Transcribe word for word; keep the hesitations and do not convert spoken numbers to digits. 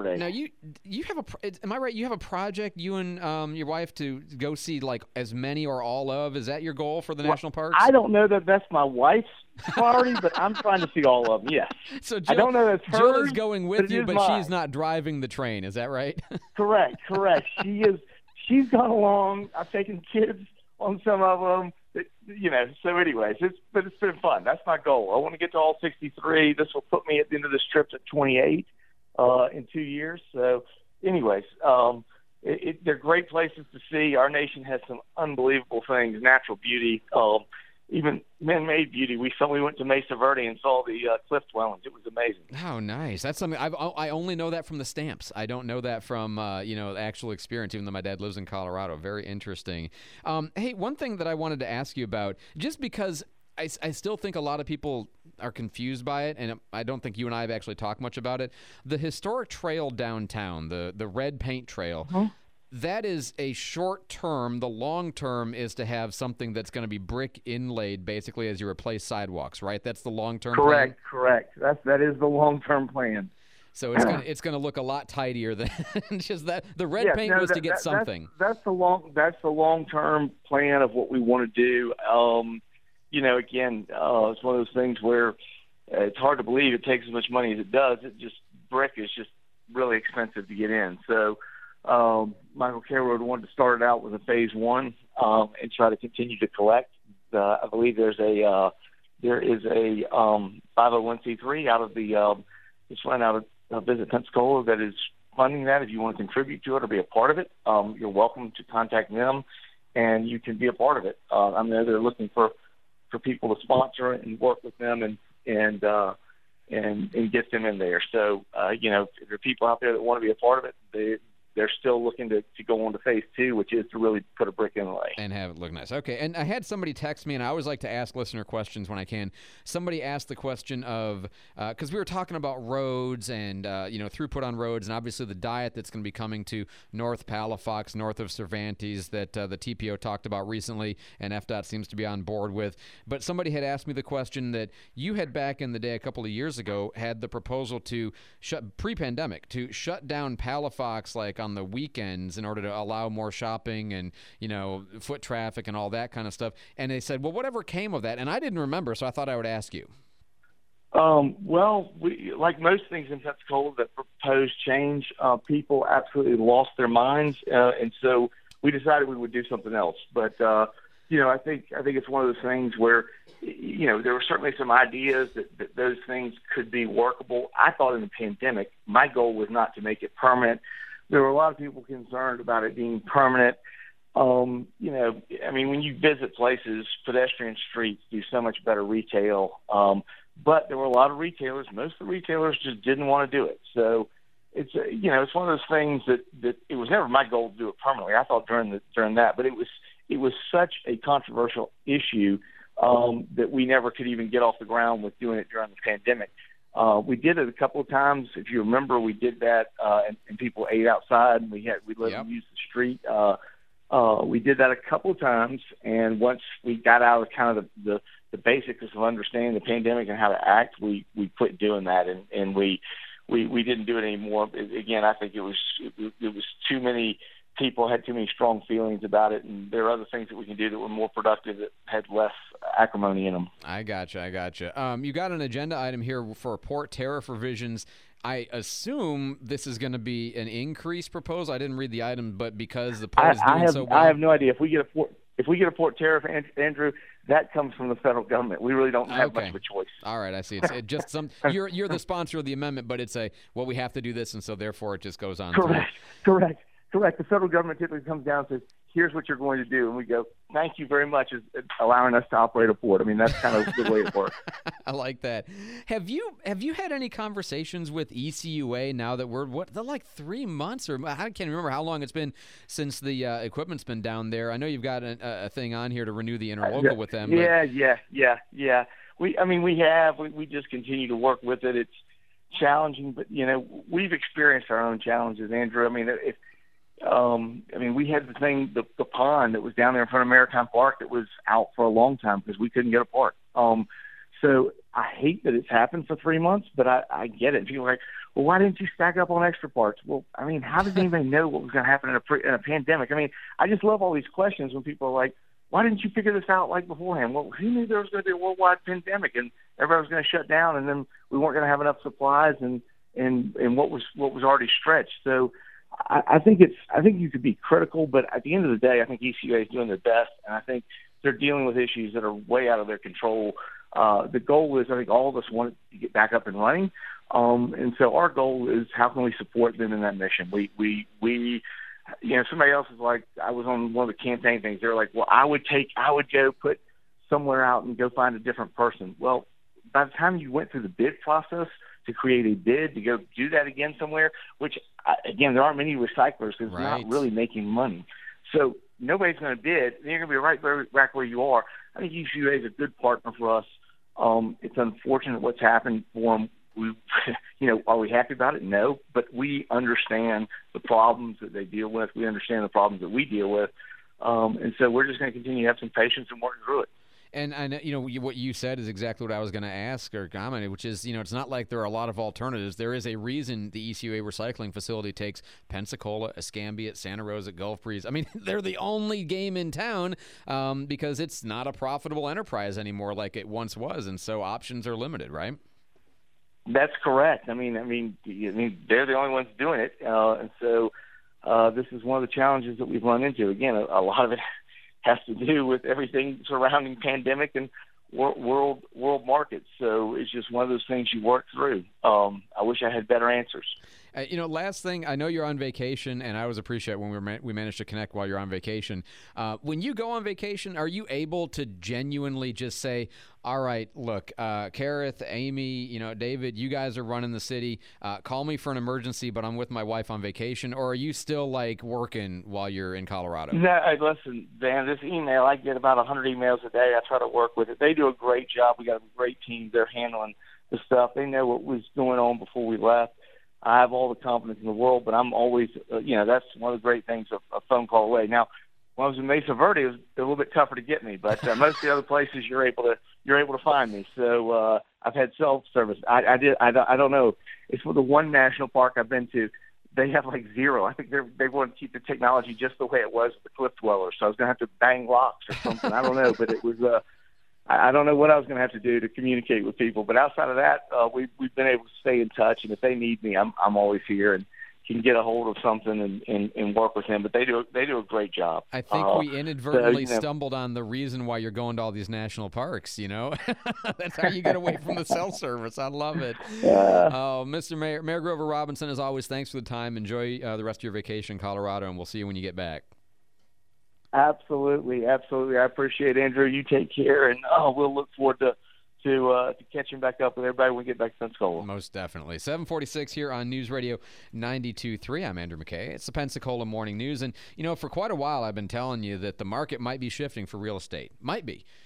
Saturday. Now you you have a am I right? You have a project you and um, your wife to go see like as many or all of. Is that your goal for the well, national parks? I don't know that that's my wife's priority, but I'm trying to see all of them. Yes. So Jill, I don't know that's hers. Jill is going with but you, is but mine. she's not driving the train. Is that right? Correct. Correct. She is. She's gone along. I've taken kids on some of them. You know. So, anyways, it's but it's been fun. That's my goal. I want to get to all sixty-three. This will put me at the end of this trip at twenty-eight uh, in two years. So, anyways, um, it, it, they're great places to see. Our nation has some unbelievable things, natural beauty, um, even man-made beauty. We saw, we went to Mesa Verde and saw the uh, cliff dwellings. It was amazing. Oh, nice. That's something I've, I only know that from the stamps. I don't know that from uh, you know actual experience. Even though my dad lives in Colorado, very interesting. Um, hey, one thing that I wanted to ask you about, just because I, I still think a lot of people are confused by it, and I don't think you and I have actually talked much about it. The historic trail downtown, the the red paint trail. Uh-huh. That is a short term. The long term is to have something that's going to be brick inlaid, basically, as you replace sidewalks, right? That's the long term. Correct, plan? correct. That's that is the long term plan. So it's gonna it's gonna look a lot tidier than just that. The red Yeah, paint no, was that, to get that, something. That's, that's the long that's the long term plan of what we want to do. Um, you know, again, uh, it's one of those things where uh, it's hard to believe it takes as much money as it does. It just brick is just really expensive to get in. So. Um, Michael Carroll wanted to start it out with a phase one um, and try to continue to collect. Uh, I believe there's a uh, there is a um, five oh one c three out of the um, just run out of uh, Visit Pensacola that is funding that. If you want to contribute to it or be a part of it, um, you're welcome to contact them, and you can be a part of it. Uh, I know they're looking for, for people to sponsor it and work with them and and uh, and and get them in there. So uh, you know, if there are people out there that want to be a part of it, they they're still looking to, to go on to phase two, which is to really put a brick inlay. And have it look nice. Okay, and I had somebody text me, and I always like to ask listener questions when I can. Somebody asked the question of, because uh, we were talking about roads and, uh, you know, throughput on roads, and obviously the diet that's going to be coming to North Palafox, north of Cervantes, that uh, the T P O talked about recently, and F DOT seems to be on board with. But somebody had asked me the question that you had back in the day, a couple of years ago, had the proposal to shut, pre-pandemic, to shut down Palafox, like, on the weekends in order to allow more shopping and, you know, foot traffic and all that kind of stuff. And they said, well, whatever came of that? And I didn't remember, so I thought I would ask you. Um, well, we, like most things in Pensacola that propose change, uh, people absolutely lost their minds. Uh, and so we decided we would do something else. But, uh, you know, I think, I think it's one of those things where, you know, there were certainly some ideas that, that those things could be workable. I thought in the pandemic, my goal was not to make it permanent. There were a lot of people concerned about it being permanent. Um, you know, I mean, when you visit places, pedestrian streets do so much better retail. Um, but there were a lot of retailers. Most of the retailers just didn't want to do it. So it's, a, you know, it's one of those things that, that it was never my goal to do it permanently. I thought during the, during that, but it was, it was such a controversial issue um, that we never could even get off the ground with doing it during the pandemic. Uh, we did it a couple of times. If you remember, we did that, uh, and, and people ate outside, and we had we let Yep. them use the street. Uh, uh, we did that a couple of times, and once we got out of kind of the, the, the basics of understanding the pandemic and how to act, we, we quit doing that, and, and we, we we didn't do it anymore. Again, I think it was it, it was too many people had too many strong feelings about it, and there are other things that we can do that were more productive that had less acrimony in them. I gotcha, I gotcha. Um, you got an agenda item here for port tariff revisions. I assume this is going to be an increase proposed. I didn't read the item, but because the port I, is doing I have so well. I have no idea if we get a port if we get a port tariff, Andrew. That comes from the federal government. We really don't have Okay. much of a choice. All right, I see. It's it just some. You're you're the sponsor of the amendment, but it's a well, we have to do this, and so therefore it just goes on. Correct, correct, correct. The federal government typically comes down and says, "Here's what you're going to do," and we go, "Thank you very much," is allowing us to operate a port. I mean, that's kind of the way it works. I like that. Have you have you had any conversations with E C U A now that we're what they're like three months or I can't remember how long it's been since the uh, equipment's been down there. I know you've got a, a thing on here to renew the interlocal Uh, with them. Yeah, yeah, yeah, yeah. We, I mean, we have. We, we just continue to work with it. It's challenging, but you know, we've experienced our own challenges, Andrew. I mean, if Um, I mean, we had the thing, the, the pond that was down there in front of Maritime Park that was out for a long time because we couldn't get a park. Um, so I hate that it's happened for three months, but I, I get it. People are like, well, why didn't you stack up on extra parts? Well, I mean, how does anybody know what was going to happen in a, pre- in a pandemic? I mean, I just love all these questions when people are like, why didn't you figure this out like beforehand? Well, who knew there was going to be a worldwide pandemic and everybody was going to shut down, and then we weren't going to have enough supplies and, and, and what was what was already stretched. So I, I think it's I think you could be critical, but at the end of the day, I think E C U A is doing their best, and I think they're dealing with issues that are way out of their control. Uh, the goal is, I think all of us want to get back up and running, um, and so our goal is how can we support them in that mission? We we we. You know, somebody else is like, I was on one of the campaign things. They were like, well, I would take, I would go put somewhere out and go find a different person. Well, by the time you went through the bid process to create a bid to go do that again somewhere, which, again, there aren't many recyclers because right. they're not really making money. So nobody's going to bid. And you're going to be right where, back where you are. I think E C U A is a good partner for us. Um, it's unfortunate what's happened for them. We, you know, are we happy about it? No, but we understand the problems that they deal with. We understand the problems that we deal with, um, and so we're just going to continue to have some patience and work through it. And I know, you know, you, what you said is exactly what I was going to ask or comment, which is, you know, it's not like there are a lot of alternatives. There is a reason the E C U A recycling facility takes Pensacola, Escambia, Santa Rosa, Gulf Breeze. I mean, they're the only game in town um, because it's not a profitable enterprise anymore like it once was, and so options are limited, right? That's correct. I mean, I mean, I mean, they're the only ones doing it, uh, and so uh, this is one of the challenges that we've run into. Again, a, a lot of it has to do with everything surrounding pandemic and wor- world world markets. So it's just one of those things you work through. Um, I wish I had better answers. Uh, you know, last thing, I know you're on vacation, and I always appreciate when we ma- we manage to connect while you're on vacation. Uh, when you go on vacation, are you able to genuinely just say, all right, look, uh, Kareth, Amy, you know, David, you guys are running the city. Uh, call me for an emergency, but I'm with my wife on vacation. Or are you still, like, working while you're in Colorado? No, hey, listen, Dan, this email, I get about one hundred emails a day. I try to work with it. They do a great job. We got a great team. They're handling the stuff. They know what was going on before we left. I have all the confidence in the world, but I'm always, uh, you know, that's one of the great things of a phone call away. Now, when I was in Mesa Verde, it was a little bit tougher to get me, but uh, most of the other places you're able to you're able to find me. So uh, I've had self service. I, I did. I, I don't know. It's for the one national park I've been to. They have like zero. I think they they want to keep the technology just the way it was with the Cliff Dwellers. So I was going to have to bang locks or something. I don't know, but it was. Uh, I don't know what I was going to have to do to communicate with people, but outside of that, uh, we've we've been able to stay in touch. And if they need me, I'm I'm always here and can get a hold of something and, and, and work with them. But they do they do a great job. I think uh, we inadvertently so, you know, stumbled on the reason why you're going to all these national parks. You know, that's how you get away from the cell service. I love it. Yeah. Oh, Mister Mayor, Mayor Grover Robinson, as always, thanks for the time. Enjoy uh, the rest of your vacation in Colorado, and we'll see you when you get back. Absolutely, absolutely. I appreciate it, Andrew. You take care, and oh, we'll look forward to to, uh, to catching back up with everybody when we get back to Pensacola. Most definitely. seven forty-six here on News Radio ninety-two point three. I'm Andrew McKay. It's the Pensacola Morning News, and you know, for quite a while, I've been telling you that the market might be shifting for real estate. Might be.